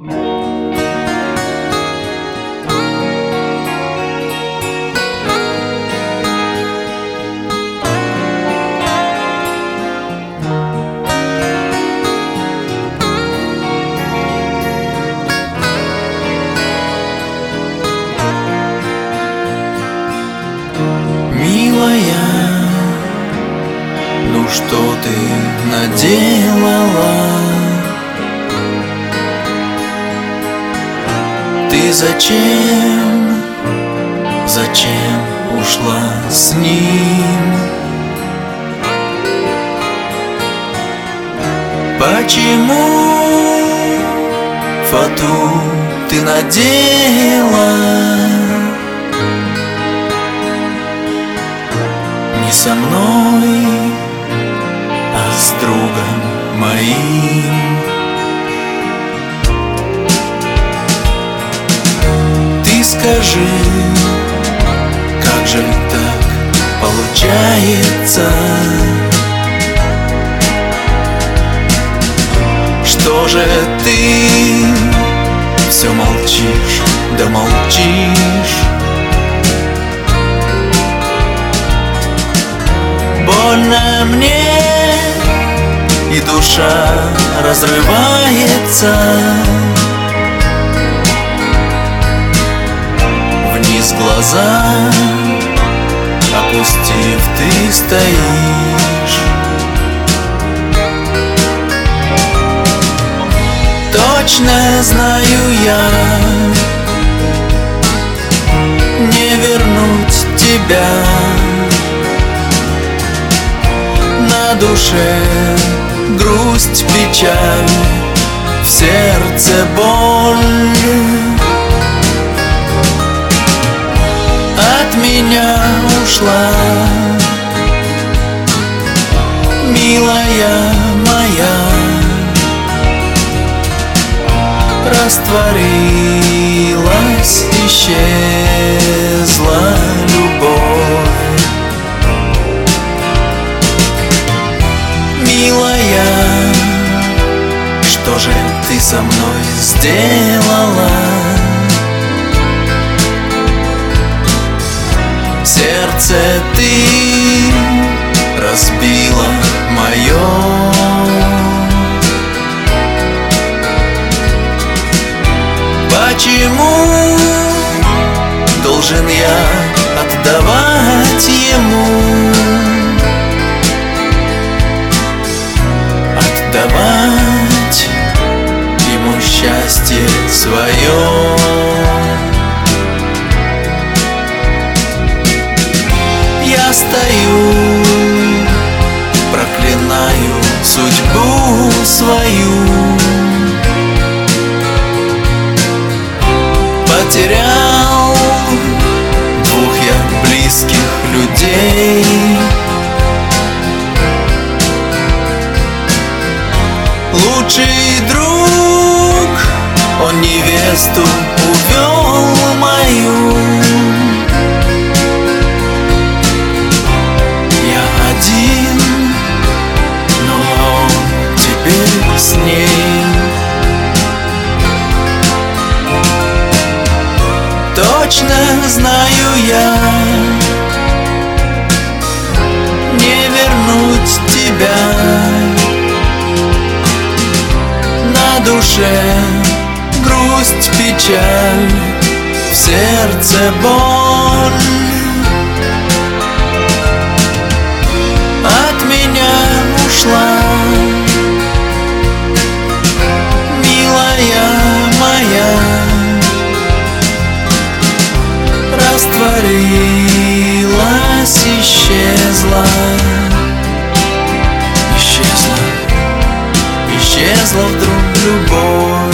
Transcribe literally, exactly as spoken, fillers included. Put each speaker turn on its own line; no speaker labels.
Ну что ты наделала? Ты зачем, зачем ушла с ним? Почему фату ты надела? Не со мной, а с другом моим. Ты скажи, как же так получается, что же ты все молчишь, да молчишь? Больно мне, и душа разрывается. Вниз глаза опустив, ты стоишь. Точно знаю я, не вернуть тебя. На душе грусть, печаль, в сердце боль. От меня ушла, милая моя, растворилась, исчезла любовь. Милая, что же ты со мной сделала? Сердце ты разбила мое. Почему должен я отдавать ему? Отдавать ему счастье свое. Я стою, проклинаю судьбу свою. Потерял двух я близких людей. Лучший друг, он невесту увел мою. Я один, но он теперь с ней. Точно знаю я, не вернуть тебя. На душе грусть, печаль, в сердце боль. От меня ушла, милая моя, растворилась, исчезла. Исчезла, исчезла вдруг любовь.